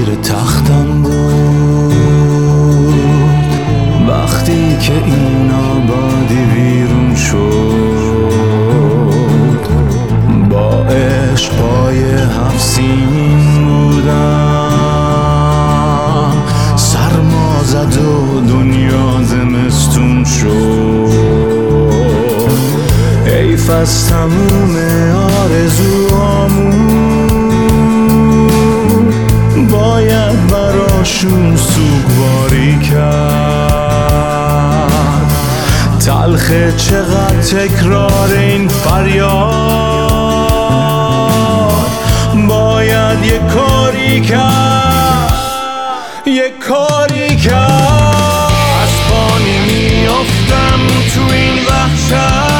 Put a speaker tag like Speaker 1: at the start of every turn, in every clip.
Speaker 1: زیر تختم بود وقتی که این آبادی ویرون شد. با عشقای 7 سین بودم، سرما زد و دنیا زمستون شد. حیف از تموم آرزوهامون باید براشون سوگواری کرد. تلخه چقدر تکرار این فریاد، باید یه کاری کرد، یه کاری کرد. از پانی میافتم تو این وحشت،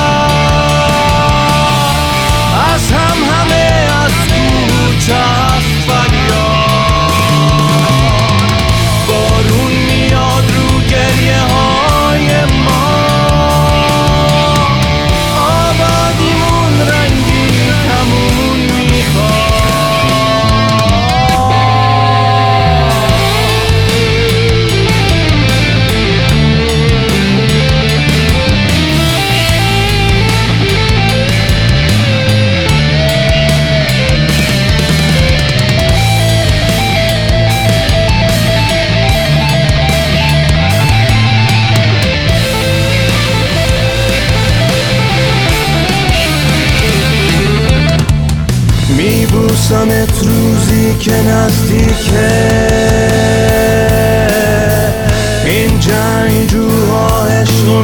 Speaker 1: از همه از کوچه هست فریاد. بارون میاد رو گریه های ما، آبادیمون رنگی تموم میخواد. میبوسمت روزی که نزدیکه، این جنگجوها عشقو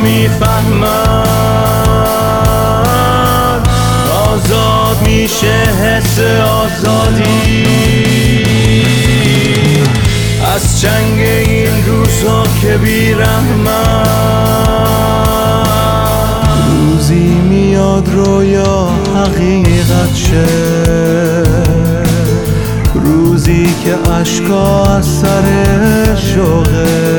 Speaker 1: میفهمن. آزاد میشه حس آزادی از جنگ این روزها که بیرحمن. روزی میاد رویا حقیقت شه، روزی که اشکا از سر شوقه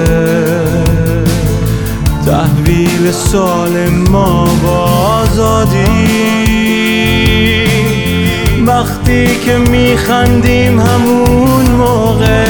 Speaker 1: تحویل سال ما با آزادی. وقتی که میخندیم همون موقع